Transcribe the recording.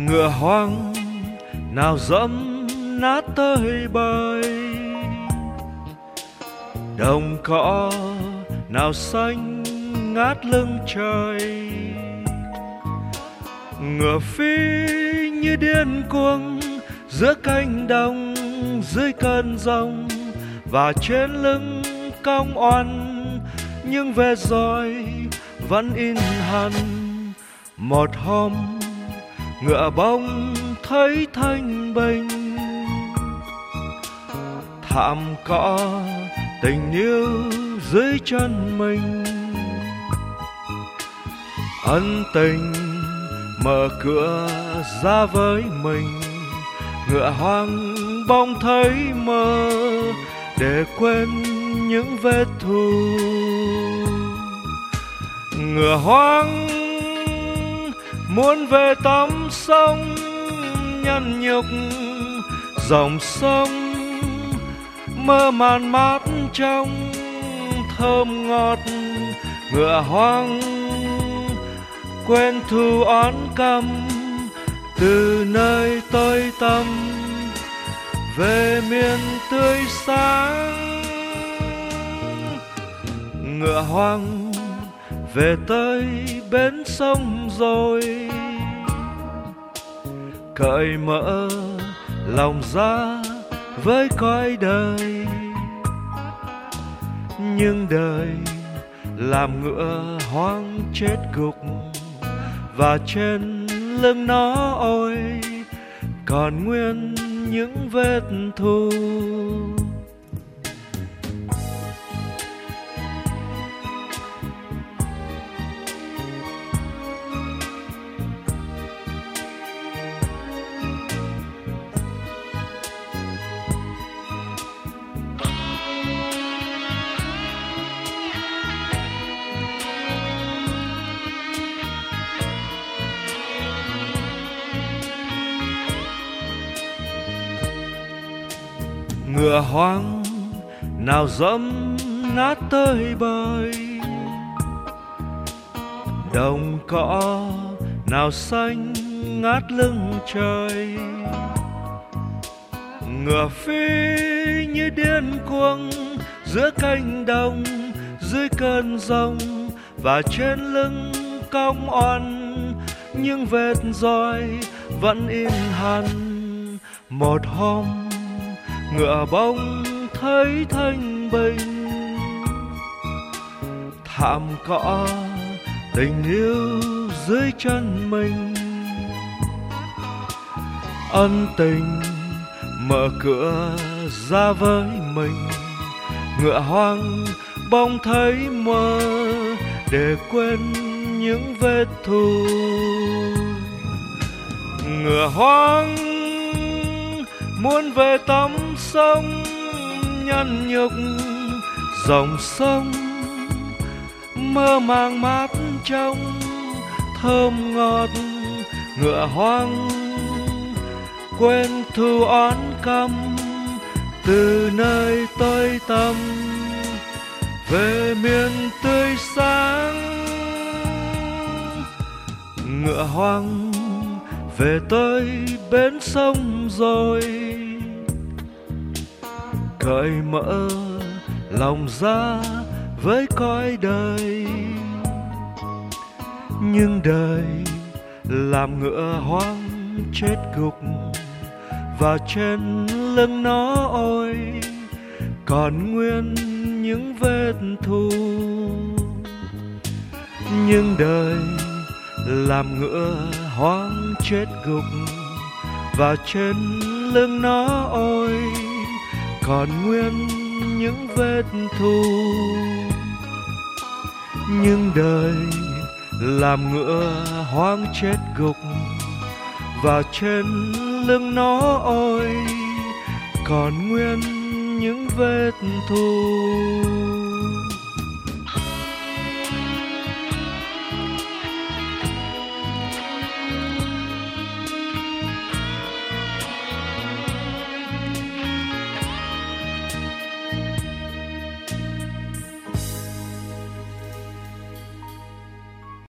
Ngựa hoang nào dẫm nát tơi bời, đồng cỏ nào xanh ngát lưng trời. Ngựa phi như điên cuồng giữa cánh đồng dưới cơn giông, và trên lưng cong oằn những vết roi vẫn in hằn. Một hôm ngựa bông thấy thanh bình, thảm cỏ tình yêu dưới chân mình. Ân tình mở cửa ra với mình, ngựa hoang bỗng thấy mơ để quên những vết thù. Ngựa hoang muốn về tắm sông nhăn nhục, dòng sông mơ màn mát trong thơm ngọt. Ngựa hoang quên thù oán căm từ nơi tối tăm về miền tươi sáng. Ngựa hoang về tới bến sông rồi, cởi mở lòng ra với cõi đời. Nhưng đời làm ngựa hoang chết gục, và trên lưng nó ôi còn nguyên những vết thù. Ngựa hoang nào dẫm nát tơi bời, đồng cỏ nào xanh ngát lưng trời. Ngựa phi như điên cuồng giữa cánh đồng dưới cơn giông, và trên lưng cong oằn những vết roi vẫn in hằn. Một hôm ngựa bông thấy thanh bình, thảm cỏ tình yêu dưới chân mình. Ân tình mở cửa ra với mình, ngựa hoang bỗng thấy mơ để quên những vết thù. Ngựa hoang muốn về tắm sông nhăn nhục, dòng sông mơ màng mát trong thơm ngọt. Ngựa hoang quên thù oán căm từ nơi tối tăm về miền tươi sáng. Ngựa hoang về tới bến sông rồi, cởi mở lòng ra với cõi đời. Nhưng đời làm ngựa hoang chết gục, và trên lưng nó ôi còn nguyên những vết thù. Nhưng đời làm ngựa hoang chết gục, và trên lưng nó ôi còn nguyên những vết thù. Nhưng đời làm ngựa hoang chết gục, và trên lưng nó ôi còn nguyên những vết thù.